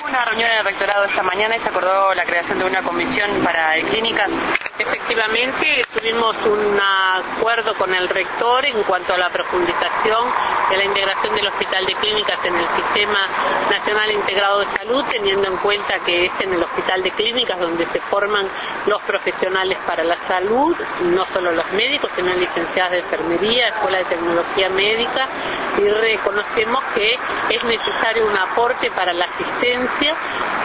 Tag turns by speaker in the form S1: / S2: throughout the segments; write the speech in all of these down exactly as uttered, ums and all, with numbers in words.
S1: Hubo una reunión en el rectorado esta mañana y se acordó la creación de una comisión para clínicas.
S2: Efectivamente, tuvimos un acuerdo con el rector en cuanto a la profundización de la integración del Hospital de Clínicas en el Sistema Nacional Integrado de Salud, teniendo en cuenta que es en el Hospital de Clínicas donde se forman los profesionales para la salud, no solo los médicos, sino licenciadas de enfermería, escuela de tecnología médica, y reconocemos que es necesario un aporte para la asistencia,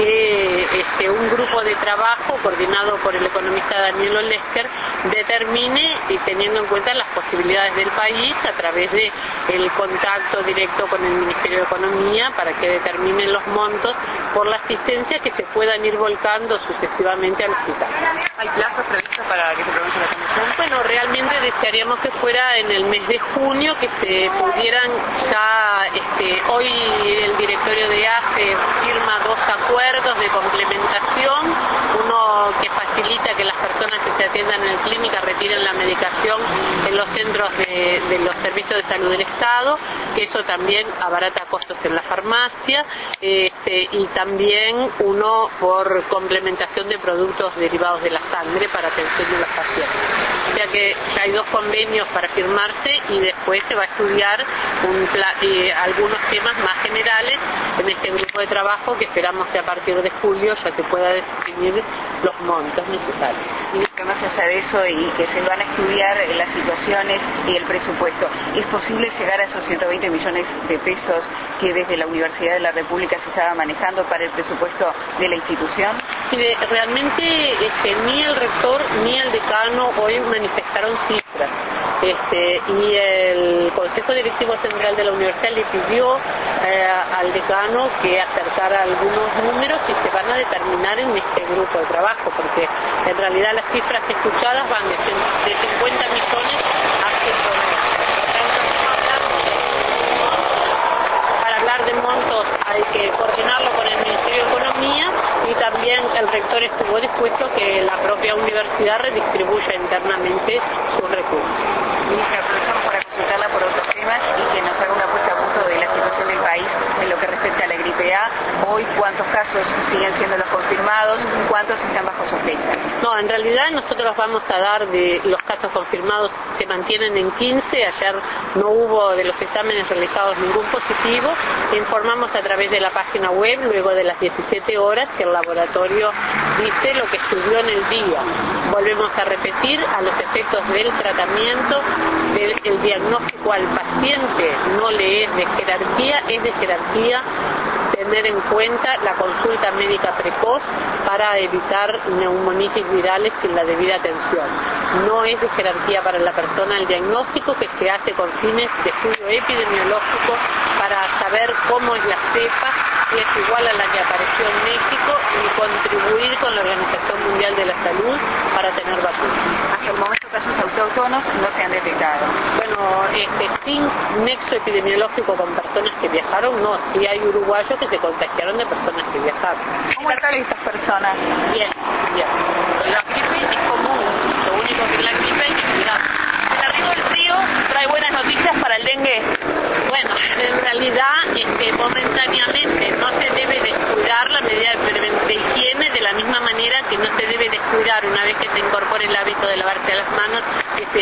S2: que este, un grupo de trabajo coordinado por el economista Daniel Olesker determine, y teniendo en cuenta las posibilidades del país a través de el contacto directo con el Ministerio de Economía, para que determinen los montos por la asistencia que se puedan ir volcando sucesivamente al hospital.
S1: ¿Hay plazos previstos para que se pronuncie la comisión?
S2: Bueno, realmente desearíamos que fuera en el mes de junio, que se pudieran ya, este, hoy el directorio de A S E firma dos acuerdos de complementación, uno que facilita que las personas que se atiendan en clínica retiren la medicación en los centros de, de los servicios de salud del Estado, que eso también abarata costos en la farmacia, este, y también uno por complementación de productos derivados de la sangre para atención de los pacientes. O sea que ya hay dos convenios para firmarse y después se va a estudiar un pla eh, algunos temas más generales en este grupo de trabajo, que esperamos que a partir de julio ya se pueda definir los montos necesarios.
S3: Y que más allá de eso, y que se van a estudiar las situaciones y el presupuesto, ¿es posible llegar a esos ciento veinte millones de pesos que desde la Universidad de la República se estaba manejando para el presupuesto de la institución?
S2: Mire, realmente este, ni el rector ni el decano hoy manifestaron cifras. Este, y el Consejo Directivo Central de la Universidad le pidió eh, al decano que acercara algunos números y se van a determinar en este grupo de trabajo, porque en realidad las cifras escuchadas van de, de cincuenta millones a ciento veinte. Para hablar de montos hay que coordinarlo con el Ministerio de Economía, y también el rector estuvo dispuesto a que la propia universidad redistribuya internamente sus recursos.
S3: Ministra, aprovechamos para consultarla por otros temas y que nos haga una puesta a punto de la situación del país en lo que respecta a la gripe A. Hoy, ¿cuántos casos siguen siendo los confirmados? ¿Cuántos están bajo sospecha?
S2: No, en realidad nosotros vamos a dar de los casos confirmados, se mantienen en quince. Ayer no hubo de los exámenes realizados ningún positivo. Informamos a través de la página web, luego de las diecisiete horas, que el laboratorio dice lo que estudió en el día. Volvemos a repetir, a los efectos del tratamiento, del el diagnóstico al paciente no le es de jerarquía, es de jerarquía tener en cuenta la consulta médica precoz para evitar neumonitis virales sin la debida atención. No es de jerarquía para la persona el diagnóstico, que se hace con fines de estudio epidemiológico para saber cómo es la cepa, si es igual a la que apareció en México, y contribuir con la Organización Mundial de la Salud para tener vacunas.
S3: Hasta el momento casos autóctonos no se han detectado.
S2: Bueno, este, sin nexo epidemiológico con personas que viajaron, no. Sí hay uruguayos que se contagiaron de personas que viajaron.
S3: ¿Cómo están estas personas?
S2: Bien, bien. La gripe es común, lo único que es la gripe hay que cuidar.
S1: ¿El arribo del río trae buenas noticias para el dengue?
S2: Bueno, en realidad, este, momentáneamente no se debe descuidar la medida de higiene, de la misma manera que no se debe descuidar una vez que se incorpore el hábito de lavarse las manos, que se